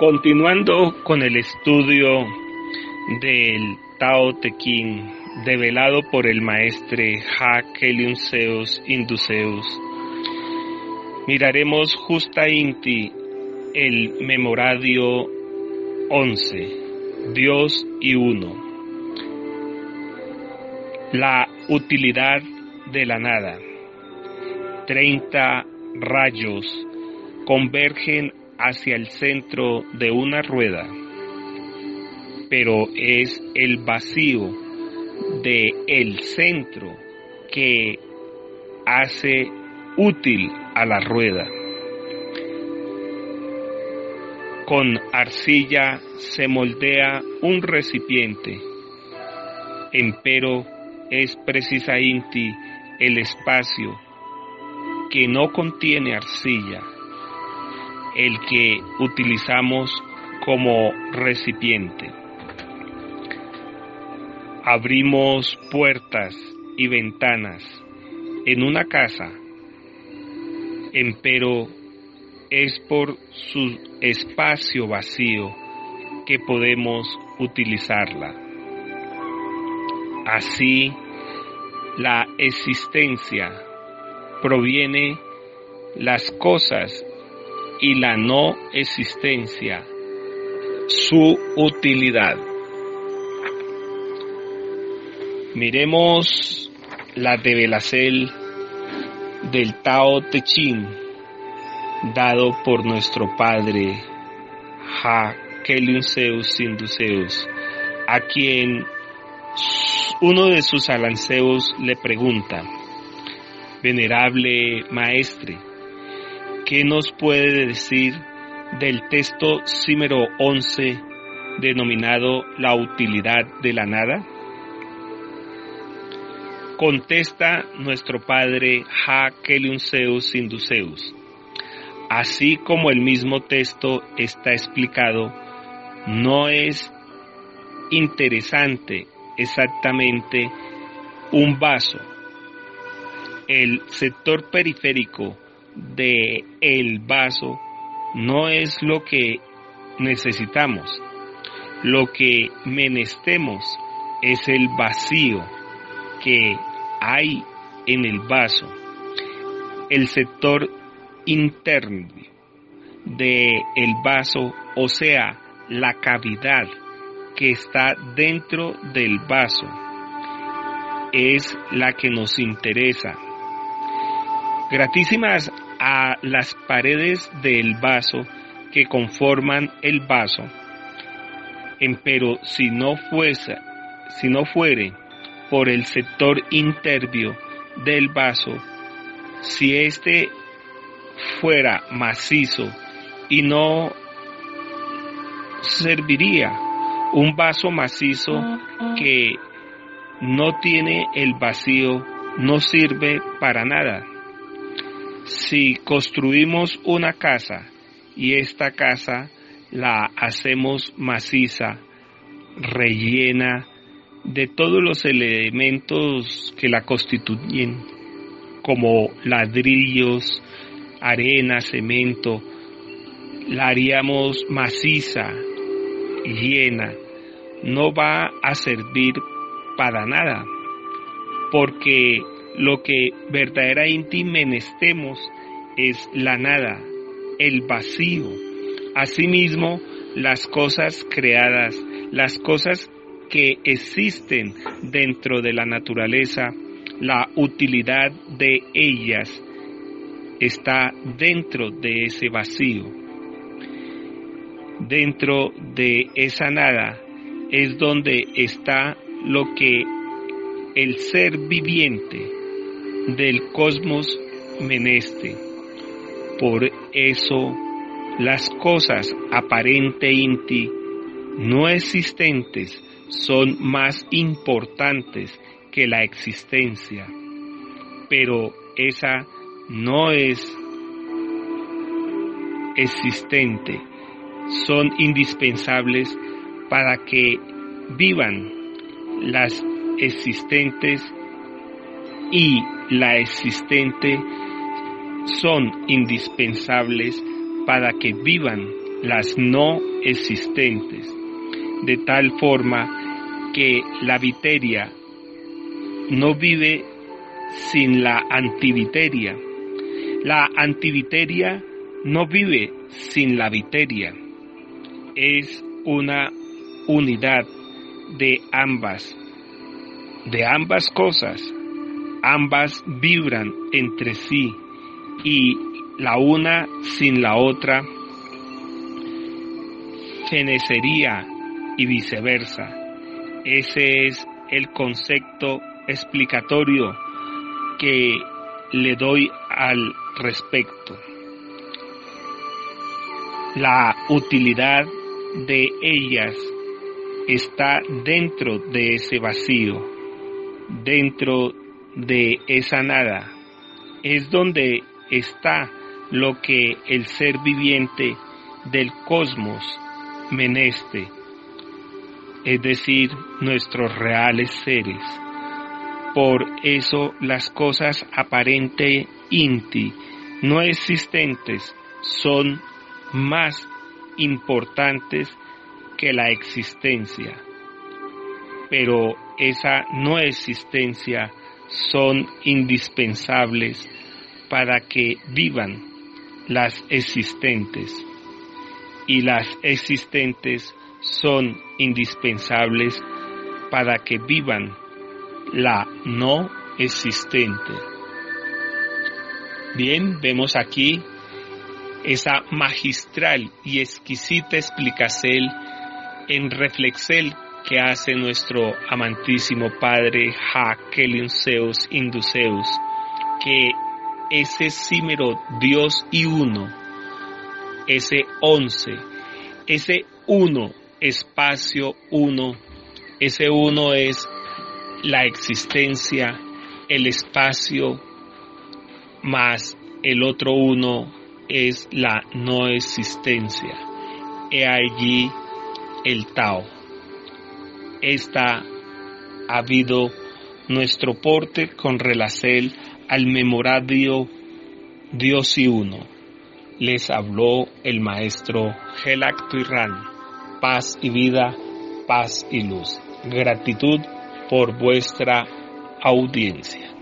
Continuando con el estudio del Tao Te Ching, develado por el maestre Ha Keliun Seus Induceus, miraremos justa inti el memoradio 11, Dios y uno. La utilidad de la nada. 30 rayos convergen hacia el centro de una rueda, pero es el vacío de el centro que hace útil a la rueda. Con arcilla se moldea un recipiente, empero es precisamente el espacio que no contiene arcilla el que utilizamos como recipiente. Abrimos puertas y ventanas en una casa, empero es por su espacio vacío que podemos utilizarla. Así, la existencia proviene las cosas y la no existencia, su utilidad. Miremos la develación del Tao Te Ching, dado por nuestro padre Ha Keliun Seus Induceus, a quien uno de sus alanceos le pregunta: Venerable maestre, ¿qué nos puede decir del texto Símero 11 denominado la utilidad de la nada? Contesta nuestro padre Ha Keliun Seus Induceus: así como el mismo texto está explicado, no es interesante exactamente un vaso. El sector periférico de el vaso no es lo que necesitamos. Lo que menestemos es el vacío que hay en el vaso. El sector interno de el vaso, o sea, la cavidad que está dentro del vaso, es la que nos interesa. Gratísimas a las paredes del vaso que conforman el vaso, empero si no fuere por el sector interno del vaso, si éste fuera macizo y no serviría. Un vaso macizo que no tiene el vacío no sirve para nada. Si construimos una casa y esta casa la hacemos maciza, rellena de todos los elementos que la constituyen, como ladrillos, arena, cemento, la haríamos maciza, llena, no va a servir para nada, porque lo que verdaderamente menestemos es la nada, el vacío. Asimismo, las cosas creadas, las cosas que existen dentro de la naturaleza, la utilidad de ellas está dentro de ese vacío. Dentro de esa nada es donde está lo que el ser viviente del cosmos meneste. Por eso las cosas aparentemente no existentes son más importantes que la existencia, pero esa no es existente, son indispensables para que vivan las existentes, y la existente son indispensables para que vivan las no existentes, de tal forma que la viteria no vive sin la antiviteria. La antiviteria no vive sin la viteria. Es una unidad de ambas cosas. Ambas vibran entre sí y la una sin la otra fenecería y viceversa. Ese es el concepto explicatorio que le doy al respecto. La utilidad de ellas está dentro de ese vacío, dentro de esa nada. Es donde está lo que el ser viviente del cosmos meneste, es decir, nuestros reales seres. Por eso las cosas aparente inti, no existentes, son más importantes que la existencia. Pero esa no existencia son indispensables para que vivan las existentes. Y las existentes son indispensables para que vivan la no existente. Bien, vemos aquí esa magistral y exquisita explicación en reflexel que hace nuestro amantísimo Padre Ha Kelium Zeus Induceus, que ese símero Dios y uno, ese 11, ese uno, espacio uno, ese uno es la existencia, el espacio, más el otro uno es la no existencia. He allí el Tao. Ha habido nuestro porte con relación al memorario Dios y uno. Les habló el maestro Gelak Tuirán. Paz y vida, paz y luz. Gratitud por vuestra audiencia.